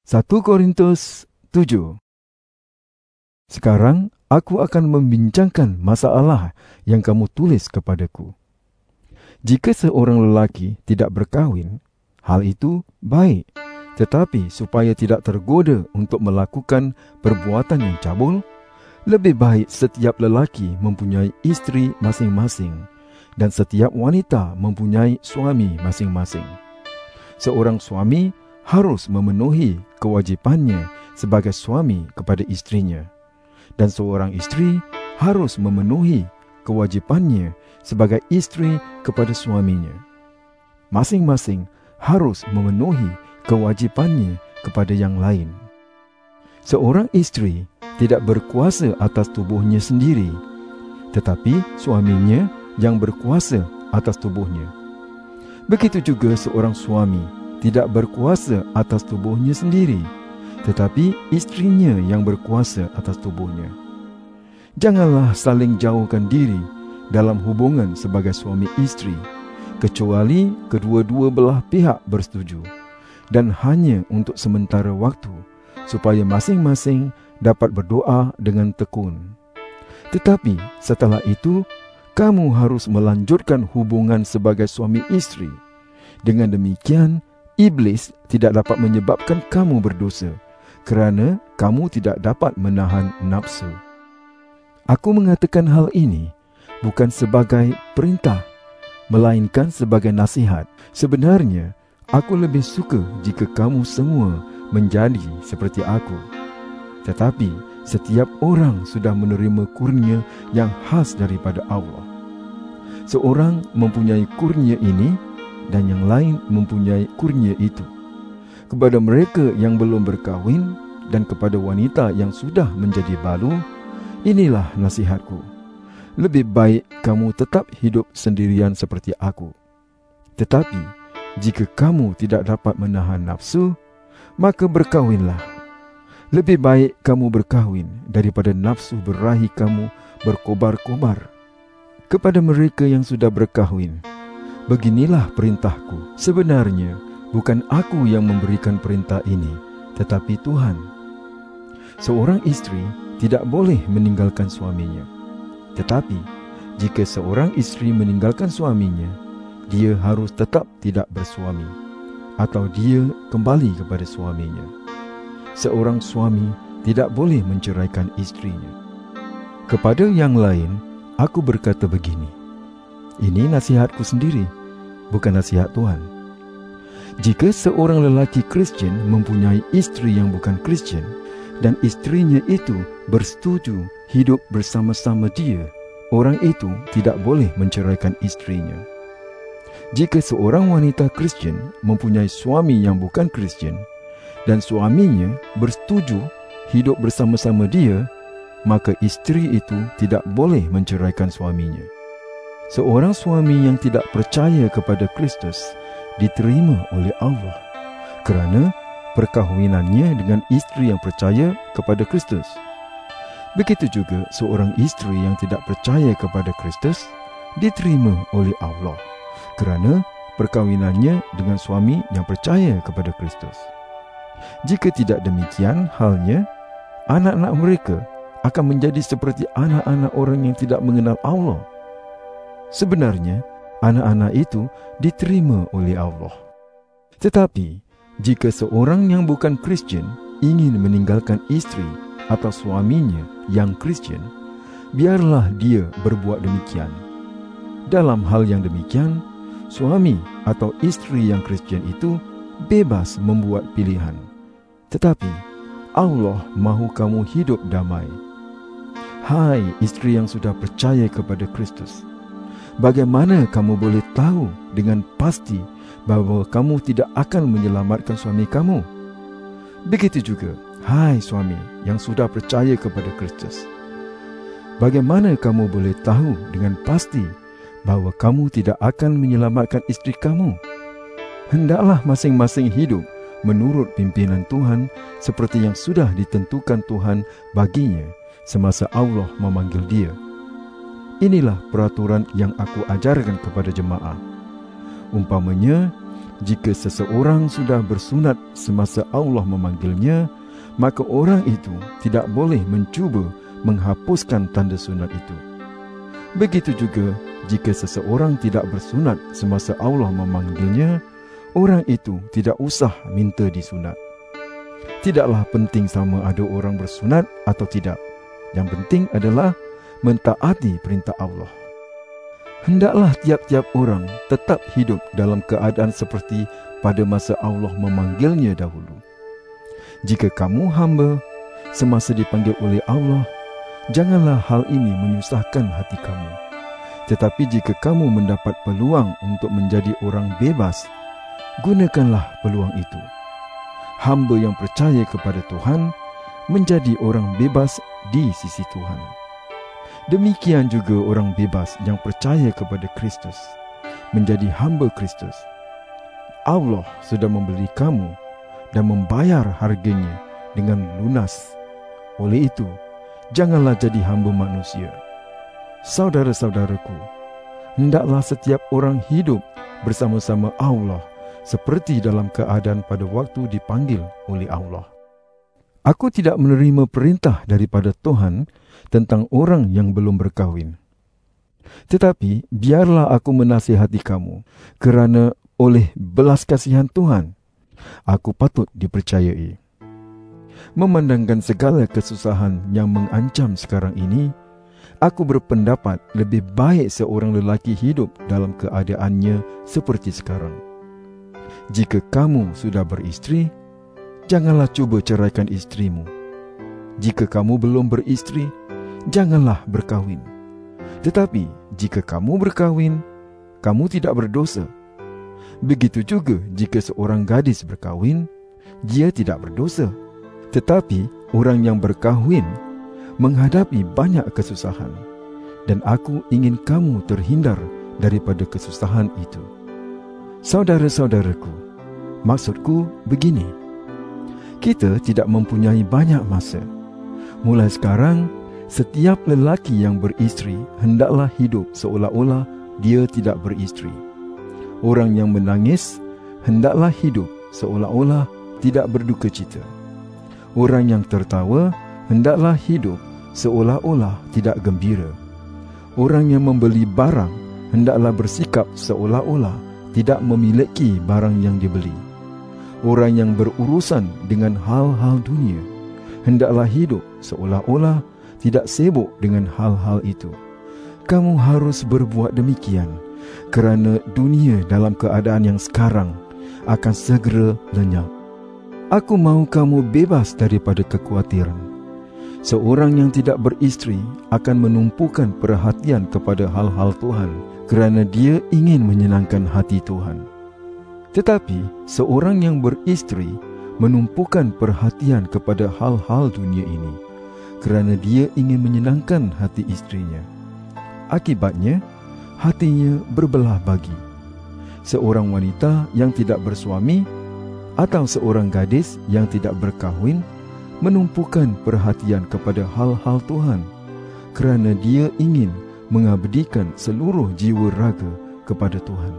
1 Korintus 7. Sekarang aku akan membincangkan masalah yang kamu tulis kepadaku. Jika seorang lelaki tidak berkahwin, hal itu baik, tetapi supaya tidak tergoda untuk melakukan perbuatan yang cabul, lebih baik setiap lelaki mempunyai istri masing-masing dan setiap wanita mempunyai suami masing-masing. Seorang suami harus memenuhi kewajipannya sebagai suami kepada istrinya, dan seorang istri harus memenuhi kewajipannya sebagai istri kepada suaminya. Masing-masing harus memenuhi kewajipannya kepada yang lain. Seorang istri tidak berkuasa atas tubuhnya sendiri, tetapi suaminya yang berkuasa atas tubuhnya. Begitu juga seorang suami tidak berkuasa atas tubuhnya sendiri, tetapi istrinya yang berkuasa atas tubuhnya. Janganlah saling jauhkan diri dalam hubungan sebagai suami istri, kecuali kedua-dua belah pihak bersetuju, dan hanya untuk sementara waktu, supaya masing-masing dapat berdoa dengan tekun. Tetapi setelah itu, kamu harus melanjutkan hubungan sebagai suami istri. Dengan demikian, iblis tidak dapat menyebabkan kamu berdosa, kerana kamu tidak dapat menahan nafsu. Aku mengatakan hal ini bukan sebagai perintah, melainkan sebagai nasihat. Sebenarnya, aku lebih suka jika kamu semua menjadi seperti aku. Tetapi, setiap orang sudah menerima kurnia yang khas daripada Allah. Seorang mempunyai kurnia ini, dan yang lain mempunyai kurnia itu. Kepada mereka yang belum berkahwin dan kepada wanita yang sudah menjadi balu, inilah nasihatku. Lebih baik kamu tetap hidup sendirian seperti aku. Tetapi, jika kamu tidak dapat menahan nafsu, maka berkahwinlah. Lebih baik kamu berkahwin daripada nafsu berahi kamu berkobar-kobar. Kepada mereka yang sudah berkahwin, beginilah perintahku. Sebenarnya, bukan aku yang memberikan perintah ini, tetapi Tuhan. Seorang istri tidak boleh meninggalkan suaminya. Tetapi, jika seorang istri meninggalkan suaminya, dia harus tetap tidak bersuami, atau dia kembali kepada suaminya. Seorang suami tidak boleh menceraikan istrinya. Kepada yang lain, aku berkata begini. Ini nasihatku sendiri, bukan nasihat Tuhan. Jika seorang lelaki Kristian mempunyai istri yang bukan Kristian, dan istrinya itu bersetuju hidup bersama-sama dia, orang itu tidak boleh menceraikan istrinya. Jika seorang wanita Kristian mempunyai suami yang bukan Kristian, dan suaminya bersetuju hidup bersama-sama dia, maka istri itu tidak boleh menceraikan suaminya. Seorang suami yang tidak percaya kepada Kristus diterima oleh Allah, kerana perkahwinannya dengan istri yang percaya kepada Kristus. Begitu juga seorang istri yang tidak percaya kepada Kristus diterima oleh Allah, kerana perkahwinannya dengan suami yang percaya kepada Kristus. Jika tidak demikian halnya, anak-anak mereka akan menjadi seperti anak-anak orang yang tidak mengenal Allah. Sebenarnya, anak-anak itu diterima oleh Allah. Tetapi, jika seorang yang bukan Kristian ingin meninggalkan istri atau suaminya yang Kristian, biarlah dia berbuat demikian. Dalam hal yang demikian, suami atau istri yang Kristian itu bebas membuat pilihan. Tetapi, Allah mahu kamu hidup damai. Hai istri yang sudah percaya kepada Kristus, bagaimana kamu boleh tahu dengan pasti bahawa kamu tidak akan menyelamatkan suami kamu? Begitu juga, hai suami yang sudah percaya kepada Kristus, bagaimana kamu boleh tahu dengan pasti bahawa kamu tidak akan menyelamatkan istri kamu? Hendaklah masing-masing hidup menurut pimpinan Tuhan seperti yang sudah ditentukan Tuhan baginya semasa Allah memanggil dia. Inilah peraturan yang aku ajarkan kepada jemaah. Umpamanya, jika seseorang sudah bersunat semasa Allah memanggilnya, maka orang itu tidak boleh mencuba menghapuskan tanda sunat itu. Begitu juga jika seseorang tidak bersunat semasa Allah memanggilnya, orang itu tidak usah minta disunat. Tidaklah penting sama ada orang bersunat atau tidak. Yang penting adalah mentaati perintah Allah. Hendaklah tiap-tiap orang tetap hidup dalam keadaan seperti pada masa Allah memanggilnya dahulu. Jika kamu hamba semasa dipanggil oleh Allah, janganlah hal ini menyusahkan hati kamu. Tetapi jika kamu mendapat peluang untuk menjadi orang bebas, gunakanlah peluang itu. Hamba yang percaya kepada Tuhan menjadi orang bebas di sisi Tuhan. Demikian juga orang bebas yang percaya kepada Kristus menjadi hamba Kristus. Allah sudah membeli kamu dan membayar harganya dengan lunas. Oleh itu, janganlah jadi hamba manusia. Saudara-saudaraku, hendaklah setiap orang hidup bersama-sama Allah seperti dalam keadaan pada waktu dipanggil oleh Allah. Aku tidak menerima perintah daripada Tuhan tentang orang yang belum berkahwin. Tetapi biarlah aku menasihati kamu, kerana oleh belas kasihan Tuhan, aku patut dipercayai. Memandangkan segala kesusahan yang mengancam sekarang ini, aku berpendapat lebih baik seorang lelaki hidup dalam keadaannya seperti sekarang. Jika kamu sudah beristri, janganlah cuba ceraikan istrimu. Jika kamu belum beristri, janganlah berkahwin. Tetapi jika kamu berkahwin, kamu tidak berdosa. Begitu juga jika seorang gadis berkahwin, dia tidak berdosa. Tetapi orang yang berkahwin menghadapi banyak kesusahan, dan aku ingin kamu terhindar daripada kesusahan itu. Saudara-saudaraku, maksudku begini: kita tidak mempunyai banyak masa. Mulai sekarang, setiap lelaki yang beristri hendaklah hidup seolah-olah dia tidak beristri. Orang yang menangis hendaklah hidup seolah-olah tidak berduka cita. Orang yang tertawa hendaklah hidup seolah-olah tidak gembira. Orang yang membeli barang hendaklah bersikap seolah-olah tidak memiliki barang yang dibeli. Orang yang berurusan dengan hal-hal dunia hendaklah hidup seolah-olah tidak sibuk dengan hal-hal itu. Kamu harus berbuat demikian, kerana dunia dalam keadaan yang sekarang akan segera lenyap. Aku mahu kamu bebas daripada kekhawatiran. Seorang yang tidak beristri akan menumpukan perhatian kepada hal-hal Tuhan, kerana dia ingin menyenangkan hati Tuhan. Tetapi seorang yang beristri menumpukan perhatian kepada hal-hal dunia ini, kerana dia ingin menyenangkan hati istrinya. Akibatnya, hatinya berbelah bagi. Seorang wanita yang tidak bersuami atau seorang gadis yang tidak berkahwin menumpukan perhatian kepada hal-hal Tuhan, kerana dia ingin mengabdikan seluruh jiwa raga kepada Tuhan.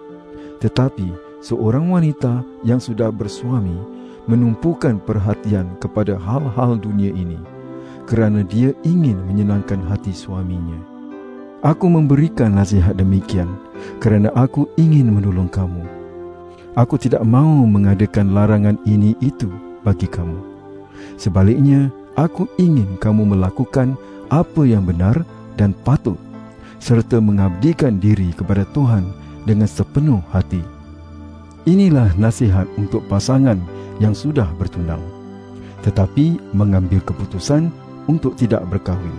Tetapi seorang wanita yang sudah bersuami menumpukan perhatian kepada hal-hal dunia ini, kerana dia ingin menyenangkan hati suaminya. Aku memberikan nasihat demikian kerana aku ingin menolong kamu. Aku tidak mahu mengadakan larangan ini itu bagi kamu. Sebaliknya, aku ingin kamu melakukan apa yang benar dan patut, serta mengabdikan diri kepada Tuhan dengan sepenuh hati. Inilah nasihat untuk pasangan yang sudah bertunang, tetapi mengambil keputusan untuk tidak berkahwin.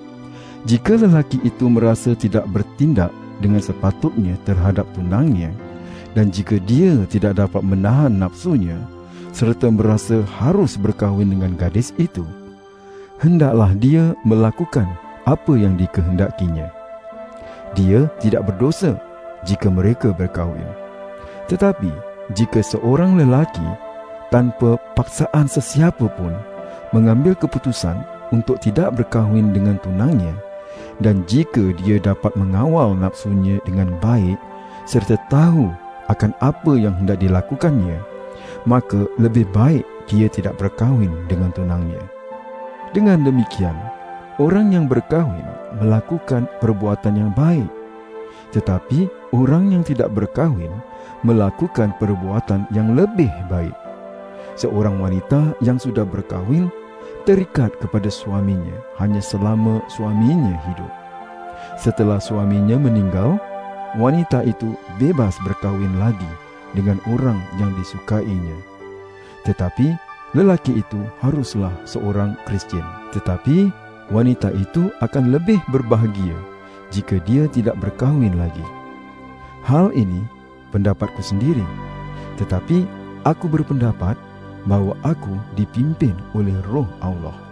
Jika lelaki itu merasa tidak bertindak dengan sepatutnya terhadap tunangnya, dan jika dia tidak dapat menahan nafsunya, serta merasa harus berkahwin dengan gadis itu, hendaklah dia melakukan apa yang dikehendakinya. Dia tidak berdosa jika mereka berkahwin. Tetapi jika seorang lelaki tanpa paksaan sesiapa pun mengambil keputusan untuk tidak berkahwin dengan tunangnya, dan jika dia dapat mengawal nafsunya dengan baik serta tahu akan apa yang hendak dilakukannya, maka lebih baik dia tidak berkahwin dengan tunangnya. Dengan demikian, orang yang berkahwin melakukan perbuatan yang baik, tetapi orang yang tidak berkahwin melakukan perbuatan yang lebih baik. Seorang wanita yang sudah berkahwin terikat kepada suaminya hanya selama suaminya hidup. Setelah suaminya meninggal, wanita itu bebas berkahwin lagi dengan orang yang disukainya. Tetapi lelaki itu haruslah seorang Kristian. Tetapi wanita itu akan lebih berbahagia jika dia tidak berkahwin lagi. Hal ini pendapatku sendiri, tetapi aku berpendapat bahwa aku dipimpin oleh Roh Allah.